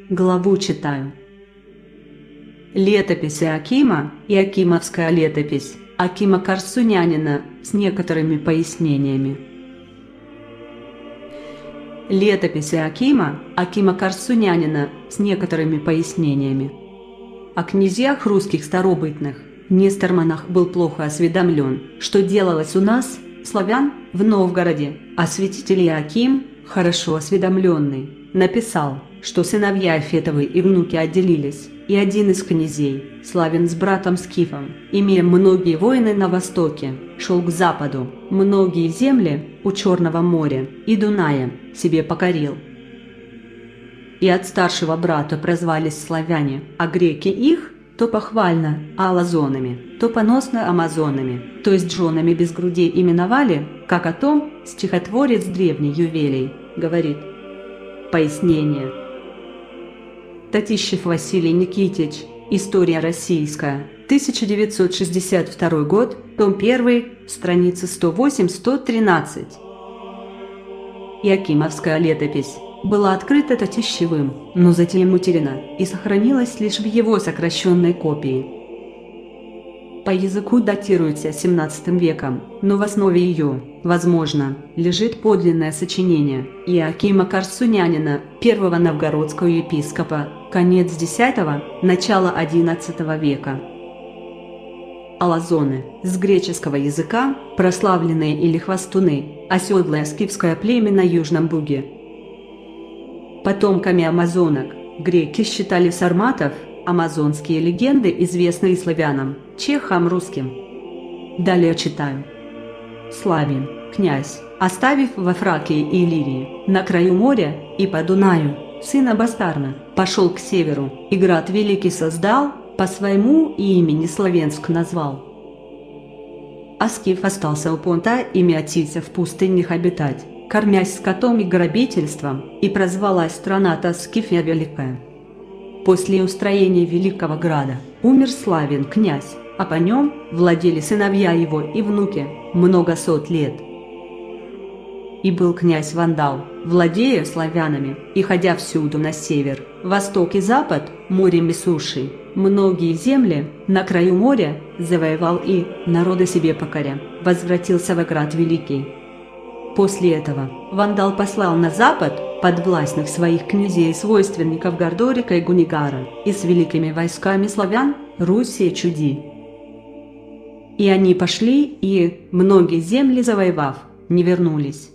Главу читаю. Летопись Иоакима и Акимовская летопись Акима Корсунянина с некоторыми пояснениями. Летопись Иоакима Акима Корсунянина с некоторыми пояснениями. О князьях русских старобытных Нестерманах был плохо осведомлен, что делалось у нас, славян, в Новгороде, а святитель Иоаким, хорошо осведомленный, написал, что сыновья Фетовы и внуки отделились, и один из князей, Славин с братом Скифом, имея многие войны на востоке, шел к западу, многие земли у Черного моря и Дуная себе покорил. И от старшего брата прозвались славяне, а греки их то похвально алазонами, то поносно амазонами, то есть женами без грудей именовали, как о том стихотворец древний Ювелий говорит. Пояснение. Татищев Василий Никитич. История российская. 1962 год. Том 1. Страницы 108-113. Иоакимовская летопись была открыта Татищевым, но затем утеряна и сохранилась лишь в его сокращенной копии. По языку датируется XVII веком, но в основе ее, возможно, лежит подлинное сочинение Иоакима Корсунянина, первого новгородского епископа, конец X – начало XI века. Алазоны, с греческого языка, прославленные или хвастуны, оседлое скифское племя на Южном Буге. Потомками амазонок греки считали сарматов, амазонские легенды, известные славянам, чехам, русским. Далее читаю. Славин, князь, оставив во Фракии и Иллирии, на краю моря и по Дунаю, сына Бастарна, пошел к северу, и град великий создал, по своему имени Славенск назвал. А Скиф остался у понта и мятился в пустынях обитать, кормясь скотом и грабительством, и прозвалась страна-то Скифия Великая. После устроения Великого Града умер Славин, князь, а по нем владели сыновья его и внуки много сот лет. И был князь Вандал, владея славянами и ходя всюду на север, восток и запад, морем и сушей, многие земли на краю моря завоевал и, народа себе покоря, возвратился в град Великий. После этого Вандал послал на запад подвластных своих князей и свойственников Гордорика и Гунигара и с великими войсками славян Руси и Чуди. И они пошли и, многие земли завоевав, не вернулись.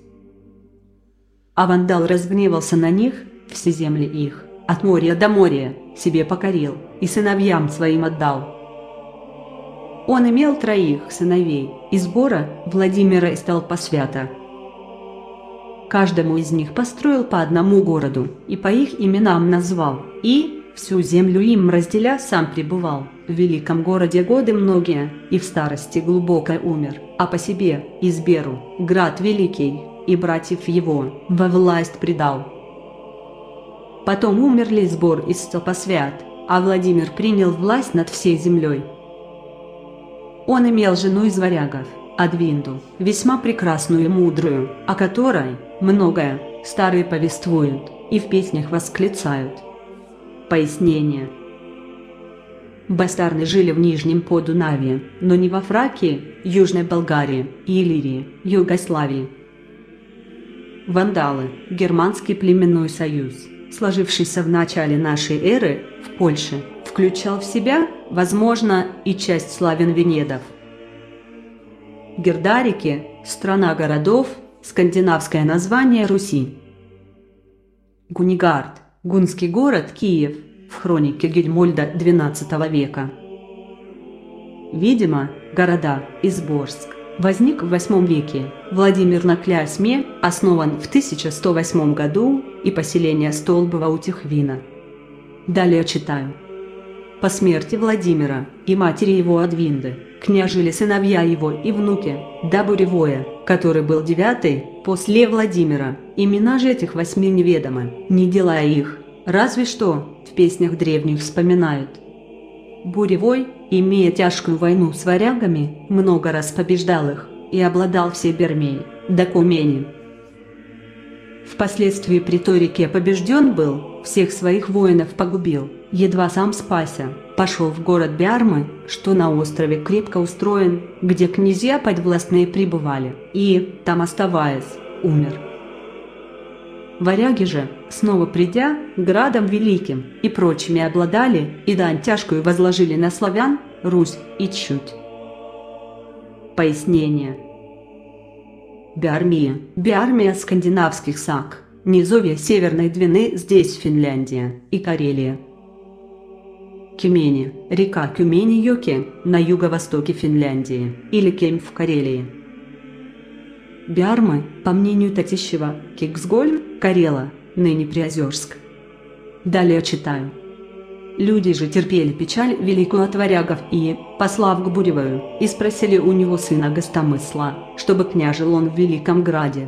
А Вандал разгневался на них, все земли их, от моря до моря, себе покорил и сыновьям своим отдал. Он имел 3 сыновей, из Бора, Владимира и столпа свята. Каждому из них построил по одному городу и по их именам назвал, и, всю землю им разделя, сам пребывал. В великом городе годы многие, и в старости глубокой умер, а по себе Изберу, град великий, и братьев его во власть предал. Потом умерли Сбор и Столпосвят, а Владимир принял власть над всей землей. Он имел жену из варягов, Адвинду, весьма прекрасную и мудрую, о которой многое старые повествуют и в песнях восклицают. Пояснение. Бастарны жили в Нижнем Подунавье, но не во Фракии, Южной Болгарии и Иллирии, Югославии. Вандалы – германский племенной союз, сложившийся в начале нашей эры в Польше, включал в себя, возможно, и часть славян-венедов. Гердарики – страна городов, скандинавское название Руси. Гунигард – гунский город, Киев, в хронике Гельмольда XII века. Видимо, города Изборск возник в VIII веке, Владимир на Клясьме основан в 1108 году и поселение Столбово у Тихвина. Далее читаю. По смерти Владимира и матери его Адвинды княжили сыновья его и внуки до Буревоя, который был 9 после Владимира. Имена же этих 8 неведомы, не делая их, разве что в песнях древних вспоминают. Буревой, имея тяжкую войну с варягами, много раз побеждал их и обладал всей Бермей, до Кумени. Впоследствии при той реке побежден был, всех своих воинов погубил, едва сам спася, пошел в город Биармы, что на острове крепко устроен, где князья подвластные пребывали, и, там оставаясь, умер. Варяги же, снова придя, градом великим и прочими обладали, и дань тяжкую возложили на славян, Русь и Чуть. Пояснение. Биармия. Биармия скандинавских саг. Низовье Северной Двины, здесь Финляндия и Карелия. Кемени. Река Кюмени-Йоки на юго-востоке Финляндии или Кем в Карелии. Биармы, по мнению Татищева, Киксгольм, Карела, ныне Приозерск. Далее читаю. Люди же терпели печаль великую от варягов и, послав к Буревою, и спросили у него сына Гостомысла, чтобы княжил он в Великом Граде.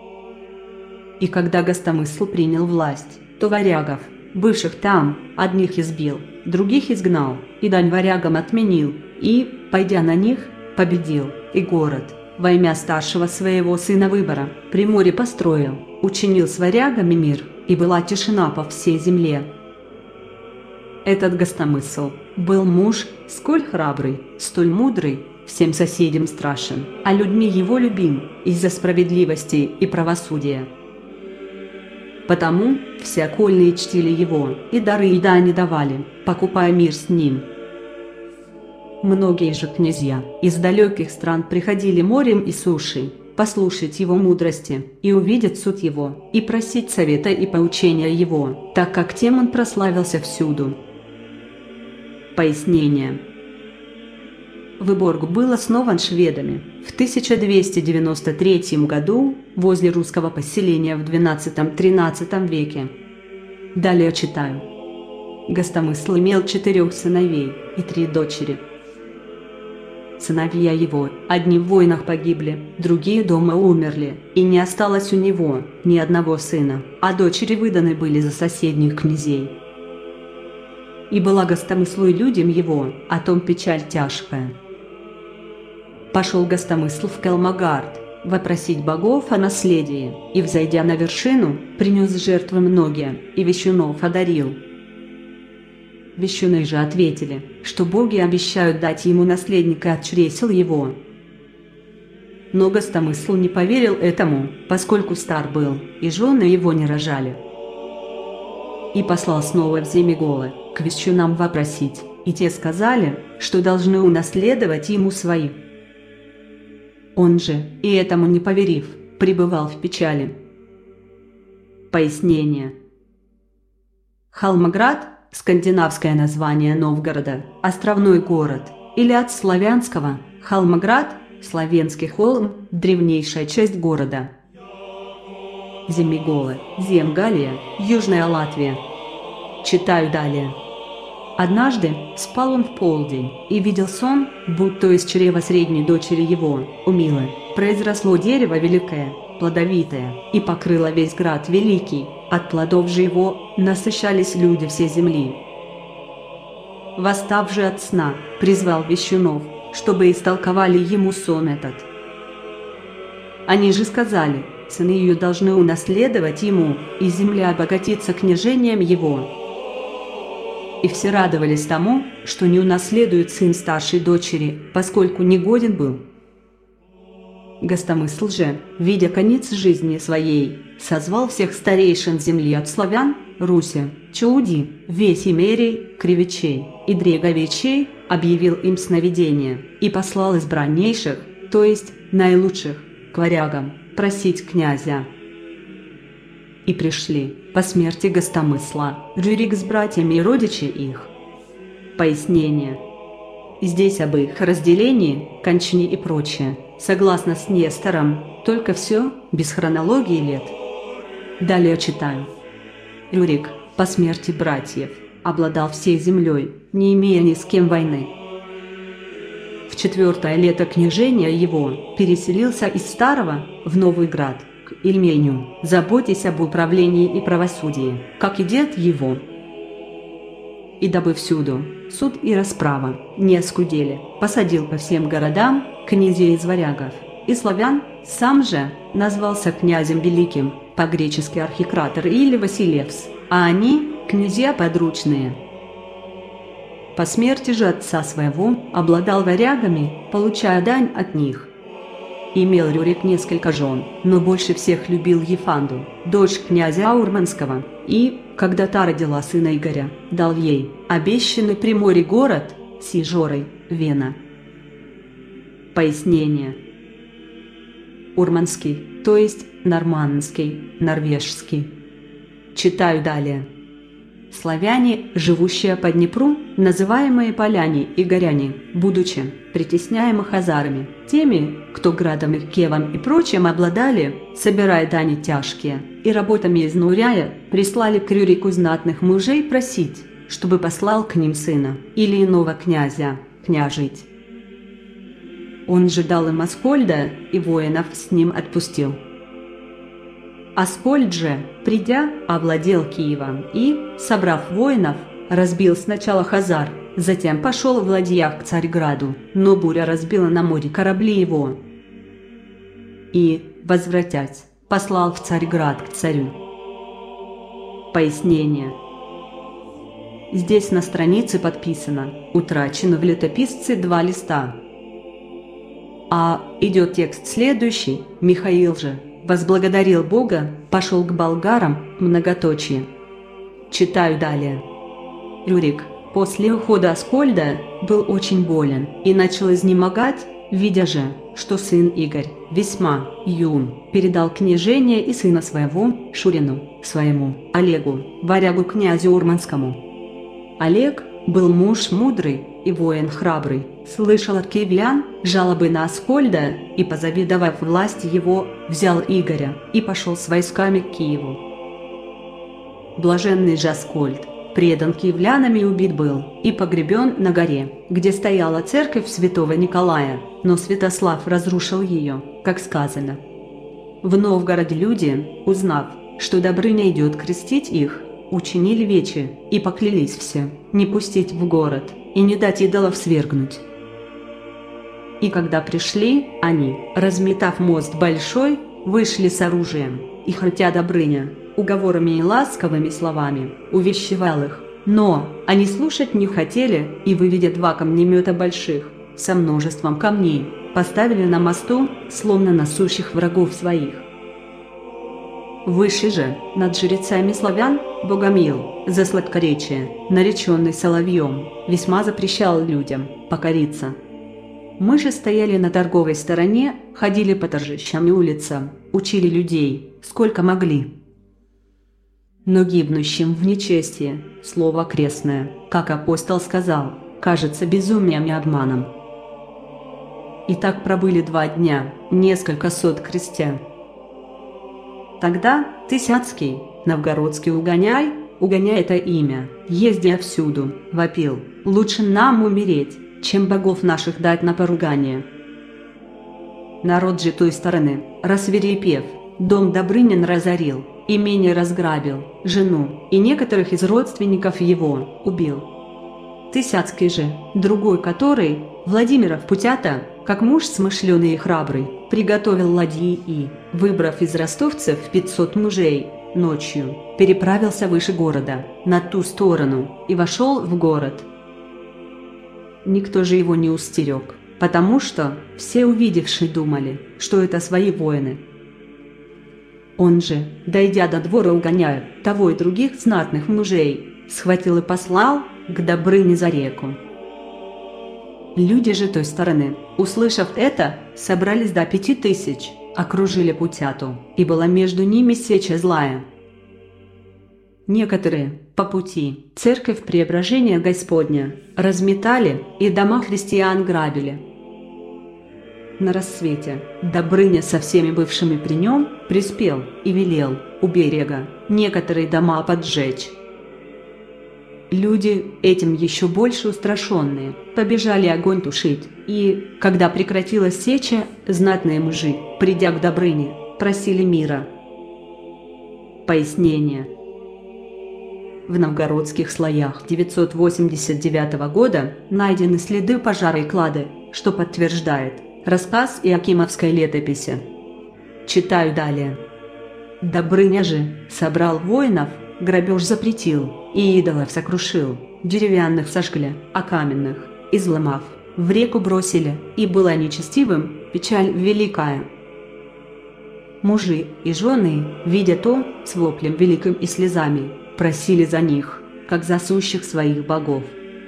И когда Гостомысл принял власть, то варягов, бывших там, одних избил, других изгнал, и дань варягам отменил, и, пойдя на них, победил, и город, во имя старшего своего сына Выбора, при море построил, учинил с варягами мир, и была тишина по всей земле. Этот Гостомысл был муж, сколь храбрый, столь мудрый, всем соседям страшен, а людьми его любим из-за справедливости и правосудия. Потому все окольные чтили его, и дары и дани давали, покупая мир с ним. Многие же князья из далеких стран приходили морем и сушей, послушать его мудрости, и увидеть суд его, и просить совета и поучения его, так как тем он прославился всюду. Пояснение. Выборг был основан шведами в 1293 году возле русского поселения в XII-XIII веке. Далее читаю. Гостомысл имел 4 сыновей и 3 дочери. Сыновья его, одни в войнах погибли, другие дома умерли, и не осталось у него ни одного сына, а дочери выданы были за соседних князей. И была Гостомыслу и людям его, о том печаль тяжкая. Пошел Гостомысл в Келмагард, вопросить богов о наследии, и, взойдя на вершину, принес жертвы многие, и вещунов одарил. Вещуны же ответили, что боги обещают дать ему наследника от чресел его. Но Гостомысл не поверил этому, поскольку стар был, и жены его не рожали. И послал снова в Земиголы к вещунам вопросить, и те сказали, что должны унаследовать ему свои. Он же, и этому не поверив, пребывал в печали. Пояснение. Холмоград – скандинавское название Новгорода, островной город, или от славянского Холмоград – славянский холм, древнейшая часть города. Земиголы, Земгалия, Южная Латвия. Читаю далее. Однажды спал он в полдень и видел сон, будто из чрева средней дочери его, у Милы, произросло дерево великое, плодовитое, и покрыло весь град великий, от плодов же его насыщались люди всей земли. Восстав же от сна, призвал вещунов, чтобы истолковали ему сон этот. Они же сказали, сыны ее должны унаследовать ему, и земля обогатится княжением его. И все радовались тому, что не унаследует сын старшей дочери, поскольку негоден был. Гостомысл же, видя конец жизни своей, созвал всех старейшин земли от славян, Руси, Чауди, весь Имерий, Кривичей и Дреговичей, объявил им сновидение и послал избраннейших, то есть наилучших, к варягам, просить князя. И пришли по смерти Гостомысла Рюрик с братьями и родичи их. Пояснение. Здесь об их разделении, кончине и прочее, согласно с Нестором, только все без хронологии лет. Далее читаю. Рюрик, по смерти братьев, обладал всей землей, не имея ни с кем войны. В 4-е лето княжения его переселился из Старого в Новый Град, к Ильменю, заботясь об управлении и правосудии, как и дед его. И дабы всюду суд и расправа не оскудели, посадил по всем городам князей из варягов и славян, сам же назвался князем великим по-гречески архикратор или Василевс, а они – князья подручные. По смерти же отца своего обладал варягами, получая дань от них. Имел Рюрик несколько жен, но больше всех любил Ефанду, дочь князя Аурманского, и, когда та родила сына Игоря, дал ей обещанный при море город Сижорой, Вена. Пояснение. Урманский, то есть нормандский, норвежский. Читаю далее. Славяне, живущие по Днепру, называемые поляне и горяне, будучи притесняемы хазарами, теми, кто градом и кевом и прочим обладали, собирая дани тяжкие, и работами изнуряя, прислали к Рюрику знатных мужей просить, чтобы послал к ним сына или иного князя, княжить. Он же дал им Аскольда и воинов с ним отпустил. Аскольд же, придя, овладел Киевом и, собрав воинов, разбил сначала хазар, затем пошел в ладьях к Царьграду, но буря разбила на море корабли его. И, возвратясь, послал в Царьград к царю. Пояснение. Здесь на странице подписано «Утрачено в летописце 2 листа». А идет текст следующий. Михаил же возблагодарил Бога, пошел к болгарам, многоточие. Читаю далее. Рюрик после ухода Аскольда был очень болен и начал изнемогать, видя же, что сын Игорь, весьма юн, передал княжение и сына своего, Шурину, своему, Олегу, варягу князю Урманскому. Олег был муж мудрый и воин храбрый, слышал от киевлян жалобы на Аскольда и, позавидовав власти его, взял Игоря и пошел с войсками к Киеву. Блаженный же Аскольд предан киевлянами убит был и погребен на горе, где стояла церковь святого Николая, но Святослав разрушил ее, как сказано. В Новгороде люди, узнав, что Добрыня идет крестить их, учинили вече и поклялись все не пустить в город и не дать идолов свергнуть. И когда пришли, они, разметав мост большой, вышли с оружием, и хотя Добрыня уговорами и ласковыми словами увещевал их, но они слушать не хотели и, выведя 2 камнемета больших, со множеством камней, поставили на мосту, словно на сущих врагов своих. Выше же, над жрецами славян, Богомил, за сладкоречие, нареченный соловьем, весьма запрещал людям покориться. Мы же стояли на торговой стороне, ходили по торжищам и улицам, учили людей, сколько могли. Но гибнущим в нечестии, слово крестное, как апостол сказал, кажется безумием и обманом. И так пробыли 2 дня, несколько сот крестьян. Тогда Тысяцкий, новгородский угоняй это имя, ездя всюду, вопил: «Лучше нам умереть, чем богов наших дать на поругание». Народ же той стороны, рассвирепев, дом Добрынин разорил, имение разграбил, жену и некоторых из родственников его убил. Тысяцкий же, другой который, Владимиров Путята, как муж смышленый и храбрый, приготовил ладьи и, выбрав из ростовцев 500 мужей, ночью переправился выше города, на ту сторону, и вошел в город. Никто же его не устерег, потому что все увидевшие думали, что это свои воины. Он же, дойдя до двора угоняя того и других знатных мужей, схватил и послал к Добрыне за реку. Люди же той стороны, услышав это, собрались до 5000, окружили Путяту, и была между ними сеча злая. Некоторые, по пути, церковь Преображения Господня разметали и дома христиан грабили. На рассвете Добрыня со всеми бывшими при нем приспел и велел у берега некоторые дома поджечь. Люди, этим еще больше устрашенные, побежали огонь тушить, и, когда прекратилась сеча, знатные мужи, придя к Добрыне, просили мира. Пояснение. В новгородских слоях 989 года найдены следы пожара и клады, что подтверждает рассказ Иакимовской летописи. Читаю далее. Добрыня же собрал воинов, грабеж запретил, и идолов сокрушил, деревянных сожгли, а каменных, изломав, в реку бросили, и была нечестивым печаль великая. Мужи и жены, видя то, с воплем великим и слезами, просили за них, как за сущих своих богов.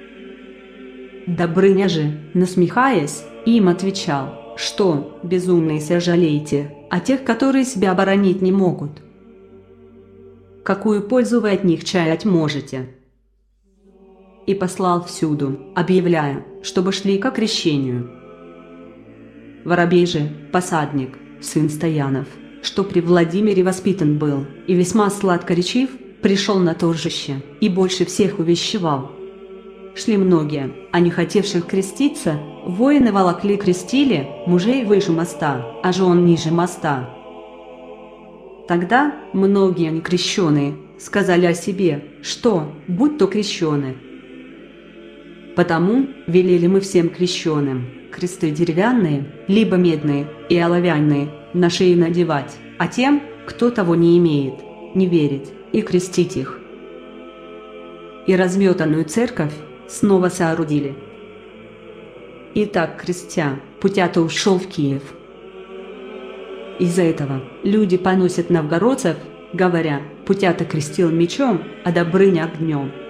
Добрыня же, насмехаясь, им отвечал, что, безумные, сожалеете о тех, которые себя оборонить не могут. Какую пользу вы от них чаять можете? И послал всюду, объявляя, чтобы шли ко крещению. Воробей же, посадник, сын Стоянов, что при Владимире воспитан был и весьма сладкоречив, пришел на торжище и больше всех увещевал. Шли многие, а не хотевших креститься, воины волокли крестили мужей выше моста, а жен ниже моста. Тогда многие некрещеные сказали о себе, что, будь то крещены. Потому велели мы всем крещеным кресты деревянные, либо медные и оловянные, на шеи надевать, а тем, кто того не имеет, не верить и крестить их. И разметанную церковь снова соорудили. И так, крестя, Путята ушел в Киев. Из-за этого люди поносят новгородцев, говоря, Путята крестил мечом, а Добрыня огнем.